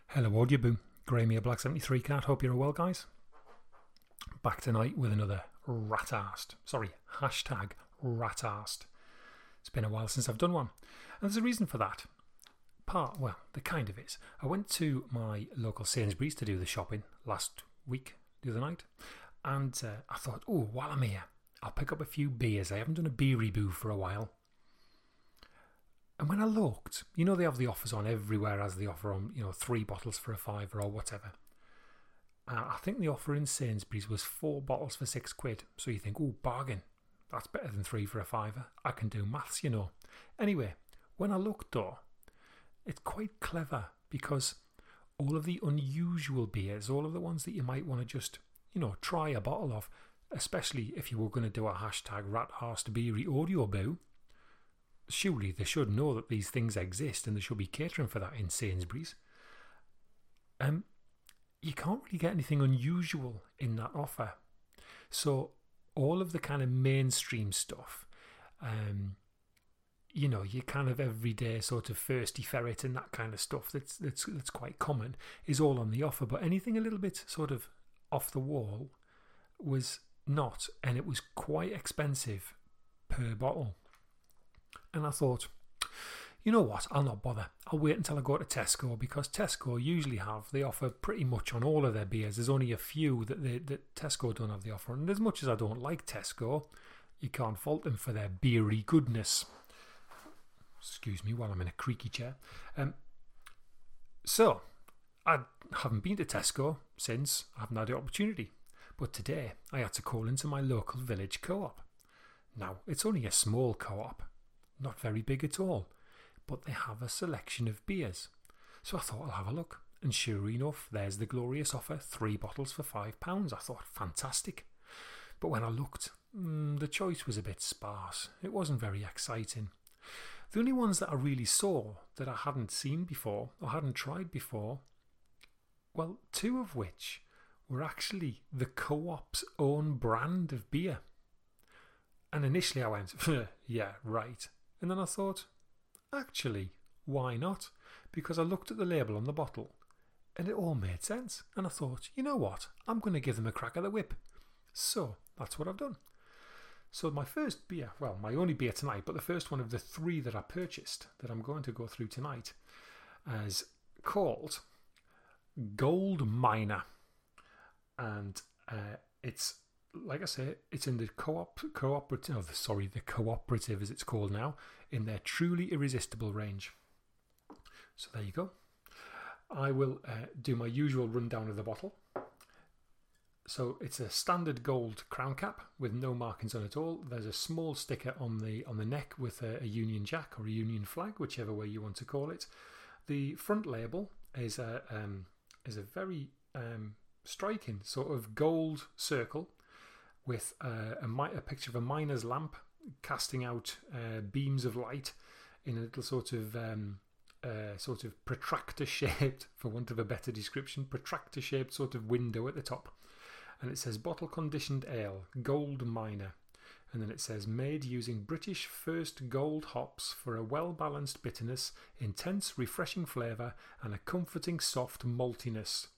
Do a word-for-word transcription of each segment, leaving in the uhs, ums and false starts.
Hello Audioboo, Graham here, Black seventy-three Cat, hope you're well guys. Back tonight with another rat-arsed, sorry, hashtag rat-arsed. It's been a while since I've done one, and there's a reason for that. Part, well, the kind of is, I went to my local Sainsbury's to do the shopping last week, the other night, and uh, I thought, oh, while I'm here, I'll pick up a few beers. I haven't done a beery boo for a while. And when I looked, you know they have the offers on everywhere as the offer on, you know, three bottles for a fiver or whatever. Uh, I think the offer in Sainsbury's was four bottles for six quid. So you think, oh, bargain. That's better than three for a fiver. I can do maths, you know. Anyway, when I looked though, it's quite clever because all of the unusual beers, all of the ones that you might want to just, you know, try a bottle of, especially if you were going to do a hashtag rat-arsed beery audio boo, surely they should know that these things exist and they should be catering for that in Sainsbury's. Um, you can't really get anything unusual in that offer. So all of the kind of mainstream stuff, um, you know, your kind of everyday sort of thirsty ferret and that kind of stuff that's that's that's quite common is all on the offer. But anything a little bit sort of off the wall was not, and it was quite expensive per bottle. And I thought, you know what, I'll not bother. I'll wait until I go to Tesco, because Tesco usually have the offer pretty much on all of their beers. There's only a few that, they, that Tesco don't have the offer. And as much as I don't like Tesco, you can't fault them for their beery goodness. Excuse me while I'm in a creaky chair. Um, so, I haven't been to Tesco since. I haven't had the opportunity. But today, I had to call into my local village co-op. Now, it's only a small co-op. Not very big at all, but they have a selection of beers. So I thought I'll have a look, and sure enough, there's the glorious offer, three bottles for five pounds. I thought, fantastic. But when I looked, mm, the choice was a bit sparse. It wasn't very exciting. The only ones that I really saw that I hadn't seen before, or hadn't tried before, well, two of which were actually the co-op's own brand of beer. And initially I went, yeah, right. And then I thought, actually, why not? Because I looked at the label on the bottle and it all made sense. And I thought, you know what? I'm going to give them a crack at the whip. So that's what I've done. So my first beer, well, my only beer tonight, but the first one of the three that I purchased that I'm going to go through tonight is called Gold Miner. And uh, it's, like I say, it's in the co-op, cooperative, oh, sorry, the cooperative as it's called now, in their Truly Irresistible range. So there you go. I will uh, do my usual rundown of the bottle. So it's a standard gold crown cap with no markings on it at all. There's a small sticker on the on the neck with a, a Union Jack or a Union flag, whichever way you want to call it. The front label is a um, is a very um, striking sort of gold circle with uh, a, a picture of a miner's lamp casting out uh, beams of light in a little sort of um, uh, sort of protractor-shaped, for want of a better description, protractor-shaped sort of window at the top. And it says bottle-conditioned ale, Gold Miner. And then it says made using British first gold hops for a well-balanced bitterness, intense refreshing flavour and a comforting soft maltiness.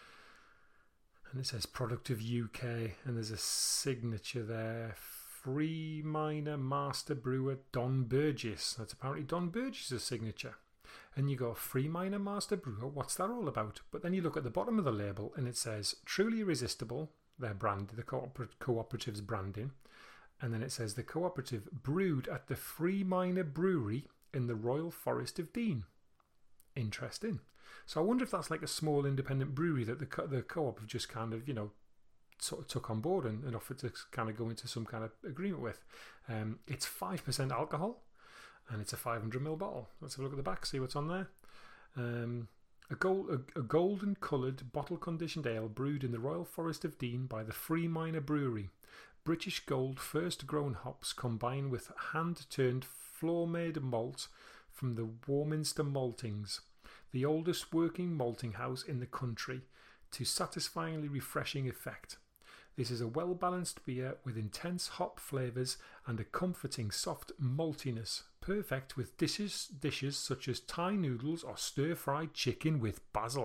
And it says product of U K, and there's a signature there, Free Miner Master Brewer Don Burgess. That's apparently Don Burgess's signature. And you go, Free Miner Master Brewer, what's that all about? But then you look at the bottom of the label and it says Truly Irresistible, their brand, the cooper- cooperative's branding. And then it says the cooperative brewed at the Free Miner Brewery in the Royal Forest of Dean. Interesting. So I wonder if that's like a small independent brewery that the co- the co-op have just kind of, you know, sort of took on board and, and offered to kind of go into some kind of agreement with. Um, it's five percent alcohol and it's a five hundred milliliter bottle. Let's have a look at the back, see what's on there. Um, a, gold, a, a golden coloured bottle conditioned ale brewed in the Royal Forest of Dean by the Free Miner Brewery. British gold first grown hops combined with hand turned floor made malt from the Warminster Maltings, the oldest working malting house in the country, to satisfyingly refreshing effect. This is a well-balanced beer with intense hop flavours and a comforting soft maltiness, perfect with dishes dishes such as Thai noodles or stir-fried chicken with basil.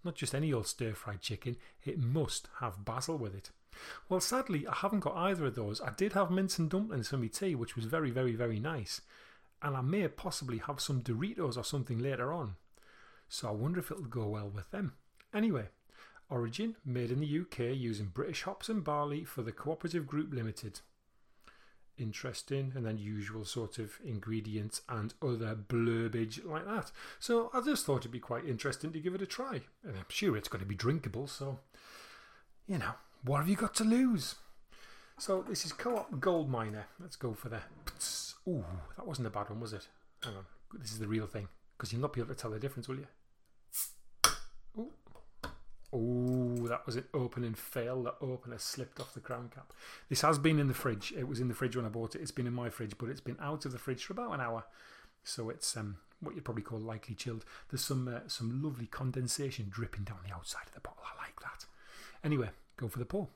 Not just any old stir-fried chicken, it must have basil with it. Well, sadly, I haven't got either of those. I did have mince and dumplings for my tea, which was very, very, very nice. And I may possibly have some Doritos or something later on. So I wonder if it'll go well with them. Anyway, origin, made in the U K using British hops and barley for the Cooperative Group Limited. Interesting, and then usual sort of ingredients and other blurbage like that. So I just thought it'd be quite interesting to give it a try. And I'm sure it's going to be drinkable, so, you know, what have you got to lose? So this is Co-op Gold Miner. Let's go for the... Ooh, that wasn't a bad one, was it? Hang on, this is the real thing, because you'll not be able to tell the difference, will you? Ooh. Oh, that was an opening fail. The opener slipped off the crown cap. This has been in the fridge. It was in the fridge when I bought it. It's been in my fridge, but it's been out of the fridge for about an hour. So it's um, what you'd probably call lightly chilled. There's some uh, some lovely condensation dripping down the outside of the bottle. I like that. Anyway, go for the pour.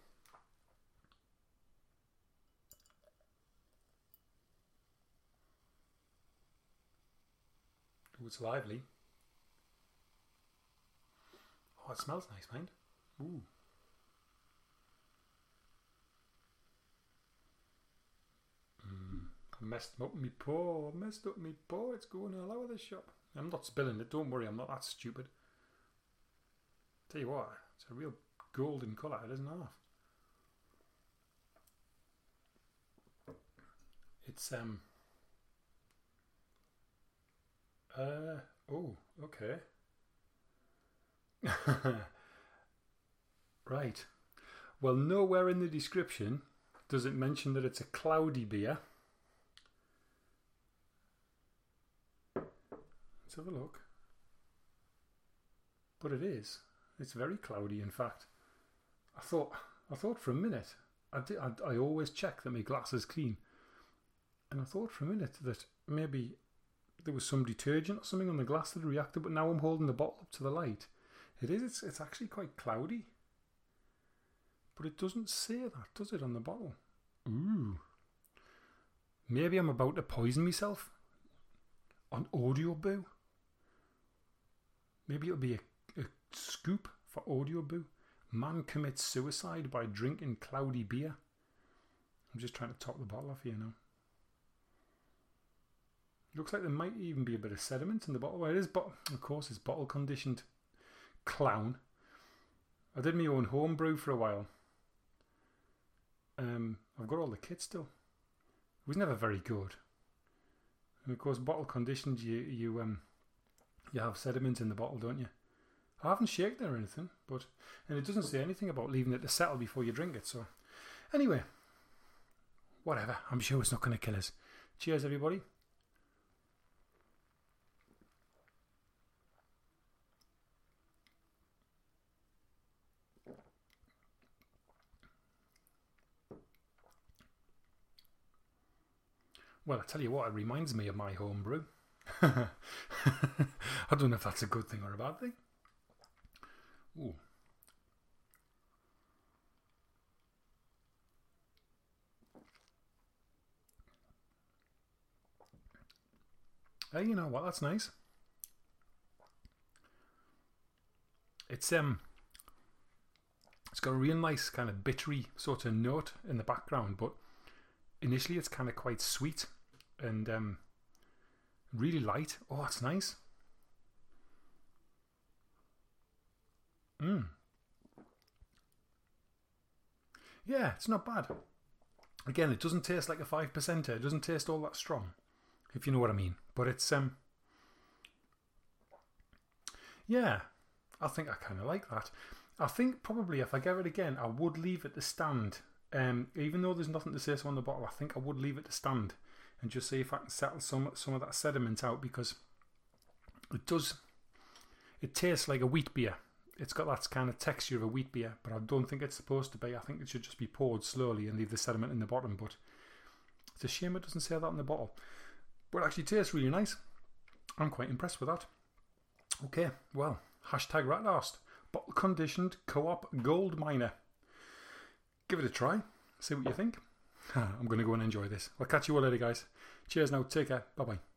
Oh, it's lively. Oh, it smells nice, mind. Ooh. Mm. I messed up me paw. I messed up me paw. It's going all over the shop. I'm not spilling it. Don't worry. I'm not that stupid. Tell you what, it's a real golden colour. It isn't half. It's um. Uh oh. Okay. Right. Well, nowhere in the description does it mention that it's a cloudy beer. Let's have a look. But it is. It's very cloudy, in fact. I thought I thought for a minute, I, did, I, I always check that my glass is clean. And I thought for a minute that maybe there was some detergent or something on the glass that reacted, but now I'm holding the bottle up to the light. It is, it's, it's actually quite cloudy. But it doesn't say that, does it, on the bottle? Ooh. Maybe I'm about to poison myself on Audio Boo. Maybe it'll be a, a scoop for Audio Boo. Man commits suicide by drinking cloudy beer. I'm just trying to top the bottle off here now. Looks like there might even be a bit of sediment in the bottle. Well, it is, but of course, it's bottle conditioned. Clown. I did my own homebrew for a while. Um, I've got all the kit still. It was never very good. And of course, bottle conditioned, you you um you have sediment in the bottle, don't you? I haven't shaken it or anything, but and it doesn't say anything about leaving it to settle before you drink it. So, anyway, whatever. I'm sure it's not going to kill us. Cheers, everybody. Well, I tell you what, it reminds me of my homebrew. I don't know if that's a good thing or a bad thing. Ooh. Hey, you know what? That's nice. It's um, it's got a real nice kind of bittery sort of note in the background, but initially it's kind of quite sweet and um, really light. Oh, that's nice. Mm. Yeah, it's not bad. Again, it doesn't taste like a five percenter. It doesn't taste all that strong, if you know what I mean. But it's um, yeah, I think I kind of like that. I think probably if I get it again, I would leave it to stand. Um, even though there's nothing to say so on the bottle, I think I would leave it to stand and just see if I can settle some some of that sediment out, because it does. It tastes like a wheat beer. It's got that kind of texture of a wheat beer, but I don't think it's supposed to be. I think it should just be poured slowly and leave the sediment in the bottom. But it's a shame it doesn't say that on the bottle. But it actually tastes really nice. I'm quite impressed with that. Okay, well, hashtag RatArst. Bottle conditioned Co-op Gold Miner. Give it a try. See what you think. I'm going to go and enjoy this. I'll catch you all later, guys. Cheers now. Take care. Bye-bye.